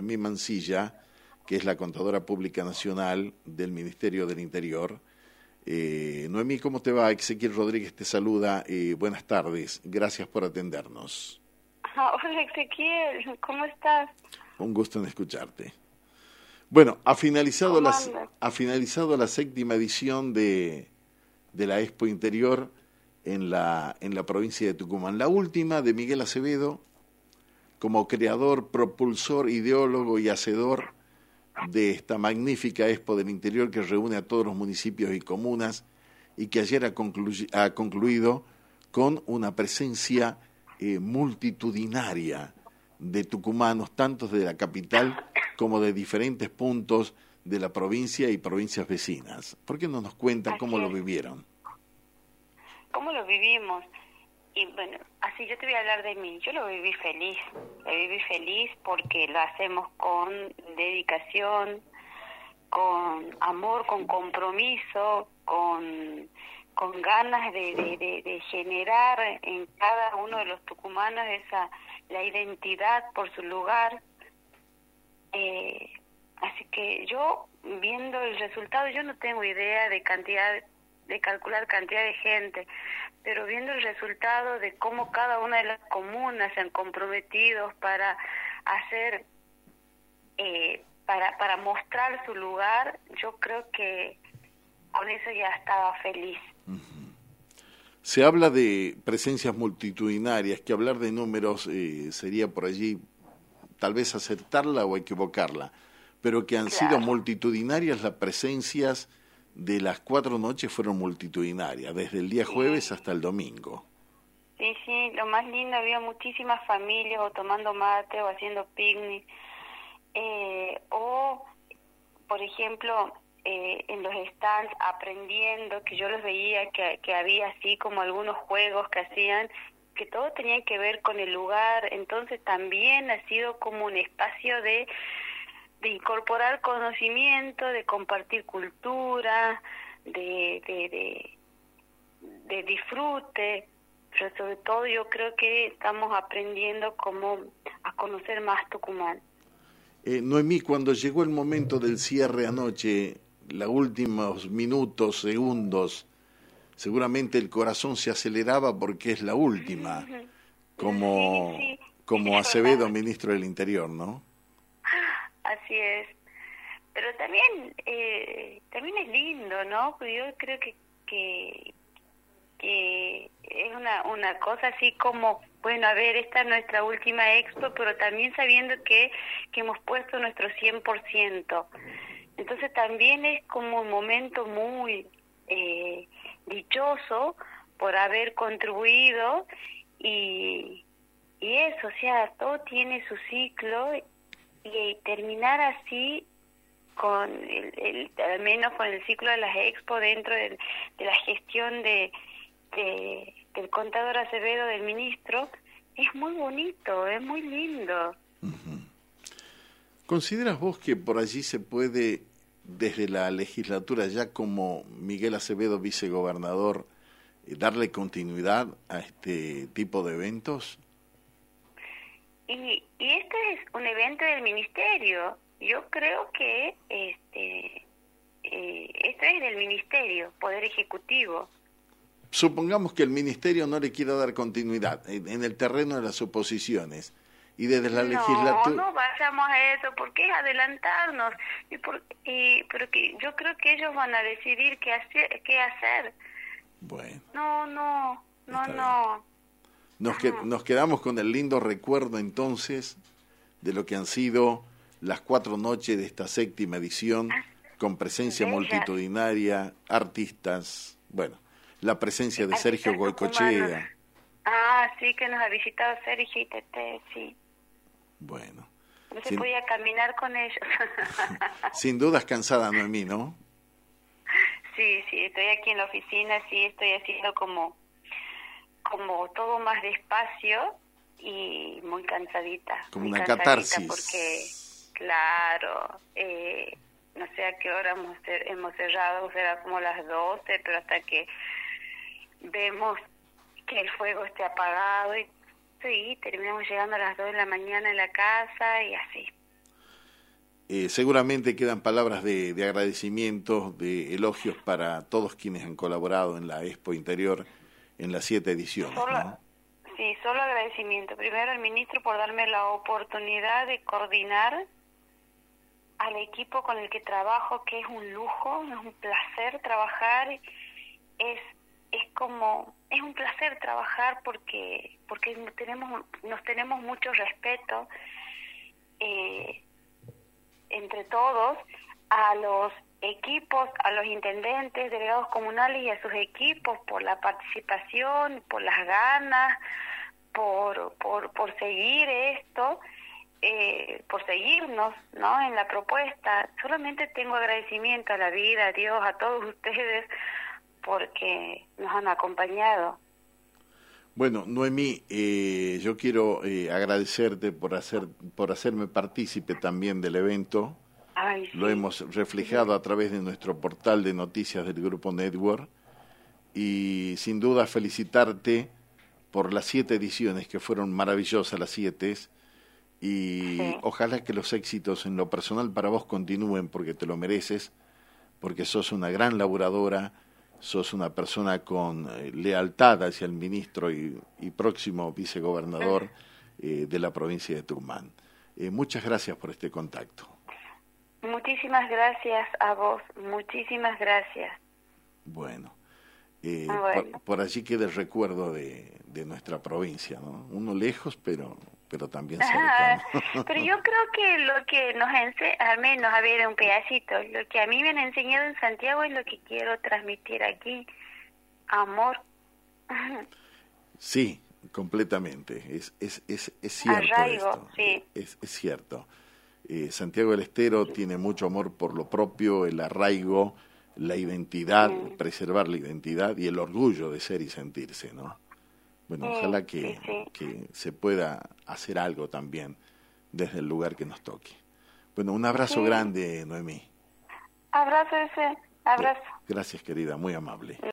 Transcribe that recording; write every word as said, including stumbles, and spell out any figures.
Noemí Mancilla, que es la Contadora Pública Nacional del Ministerio del Interior. Eh, Noemí, ¿cómo te va? Ezequiel Rodríguez te saluda. Eh, buenas tardes. Gracias por atendernos. Ah, hola Ezequiel, ¿cómo estás? Un gusto en escucharte. Bueno, ha finalizado, la, andas? ha finalizado la séptima edición de, de la Expo Interior en la, en la provincia de Tucumán. La última de Miguel Acevedo, como creador, propulsor, ideólogo y hacedor de esta magnífica Expo del Interior que reúne a todos los municipios y comunas y que ayer ha, conclu- ha concluido con una presencia eh, multitudinaria de tucumanos, tanto de la capital como de diferentes puntos de la provincia y provincias vecinas. ¿Por qué no nos cuentan Así cómo es. lo vivieron? ¿Cómo lo vivimos? Y bueno, así yo te voy a hablar de mí. Yo lo viví feliz, lo viví feliz porque lo hacemos con dedicación, con amor, con compromiso, con, con ganas de, de, de, de generar en cada uno de los tucumanos esa la identidad por su lugar. Eh, así que yo, viendo el resultado, yo no tengo idea de cantidad, de calcular cantidad de gente, pero viendo el resultado de cómo cada una de las comunas se han comprometido para hacer, eh, para, para mostrar su lugar, yo creo que con eso ya estaba feliz. Uh-huh. Se habla de presencias multitudinarias, que hablar de números eh, sería por allí tal vez acertarla o equivocarla, pero que han Claro. sido multitudinarias las presencias de las cuatro noches fueron multitudinarias, desde el día jueves Sí. hasta el domingo. Sí, sí, lo más lindo, había muchísimas familias o tomando mate o haciendo picnic, eh, o, por ejemplo, eh, en los stands aprendiendo, que yo los veía, que, que había así como algunos juegos que hacían, que todo tenía que ver con el lugar, entonces también ha sido como un espacio de, de incorporar conocimiento, de compartir cultura, de, de, de, de disfrute, pero sobre todo yo creo que estamos aprendiendo cómo a conocer más Tucumán. Eh, Noemí, cuando llegó el momento del cierre anoche, los últimos minutos, segundos, seguramente el corazón se aceleraba porque es la última, como, sí, sí. como Acevedo, ministro del Interior, ¿no? Así es. Pero también eh, también es lindo, ¿no? Porque yo creo que que, que es una, una cosa así como, bueno, a ver, esta es nuestra última expo, pero también sabiendo que, que hemos puesto nuestro cien por ciento. Entonces también es como un momento muy eh, dichoso por haber contribuido y, y eso, o sea, todo tiene su ciclo y, y terminar así con el, el, al menos con el ciclo de las expo dentro de, de la gestión de, de del contador Acevedo, del ministro, es muy bonito, es muy lindo. Uh-huh. ¿Consideras vos que por allí se puede, desde la legislatura ya como Miguel Acevedo vicegobernador, eh, darle continuidad a este tipo de eventos? Y, y este es un evento del ministerio. Yo creo que este eh, esto es del ministerio, Poder Ejecutivo. Supongamos que el ministerio no le quiera dar continuidad en, en el terreno de las oposiciones y desde la no, legislatura... No, no vayamos a eso, porque es adelantarnos. Y por, y, pero que yo creo que ellos van a decidir qué hacer. Qué hacer. Bueno. No, no, no, no. Nos, que, nos quedamos con el lindo recuerdo entonces de lo que han sido las cuatro noches de esta séptima edición, con presencia Bellas. multitudinaria, artistas, bueno, la presencia de Sergio Goicoechea. Ah, sí, que nos ha visitado Sergio y Tete, sí. Bueno. No se sin, podía caminar con ellos. Sin dudas cansada, Noemí, ¿no? Sí, sí, estoy aquí en la oficina, sí, estoy haciendo como, como todo más despacio y muy cansadita. Como muy una cansadita catarsis. Porque, claro, eh, no sé a qué hora hemos, hemos cerrado, será como las doce, pero hasta que vemos que el fuego esté apagado y sí, terminamos llegando a las dos de la mañana en la casa y así. Eh, seguramente quedan palabras de, de agradecimiento, de elogios para todos quienes han colaborado en la Expo Interior en las siete ediciones, solo, ¿no? Sí, solo agradecimiento. Primero al ministro por darme la oportunidad de coordinar al equipo con el que trabajo, que es un lujo, es un placer trabajar, es es como es un placer trabajar porque porque tenemos nos tenemos mucho respeto eh, entre todos, a los equipos, a los intendentes, delegados comunales y a sus equipos por la participación, por las ganas, por por por seguir esto, eh, por seguirnos, ¿no?, en la propuesta. Solamente tengo agradecimiento a la vida, a Dios, a todos ustedes, porque nos han acompañado. Bueno, Noemí, eh, yo quiero eh, agradecerte por hacer por hacerme partícipe también del evento. Ay, sí. Lo hemos reflejado a través de nuestro portal de noticias del Grupo Network y sin duda felicitarte por las siete ediciones, que fueron maravillosas las siete, y sí, ojalá que los éxitos en lo personal para vos continúen, porque te lo mereces, porque sos una gran laburadora, sos una persona con eh, lealtad hacia el ministro y, y próximo vicegobernador eh, de la provincia de Tucumán. Eh, muchas gracias por este contacto. Muchísimas gracias a vos, muchísimas gracias. Bueno, eh, bueno. Por, por allí queda el recuerdo de, de nuestra provincia, ¿no? Uno lejos, pero pero también cercano. Pero yo creo que lo que nos enseña, al menos a ver un pedacito, lo que a mí me han enseñado en Santiago es lo que quiero transmitir aquí, amor. Sí, completamente, es es es, es cierto. Arraigo, esto. Sí. Es, es cierto. Eh, Santiago del Estero tiene mucho amor por lo propio, el arraigo, la identidad, sí, preservar la identidad y el orgullo de ser y sentirse, ¿no? Bueno, sí, ojalá que, sí, sí. que se pueda hacer algo también desde el lugar que nos toque. Bueno, un abrazo sí. grande, Noemí. Abrazo ese, abrazo. Gracias, querida, muy amable.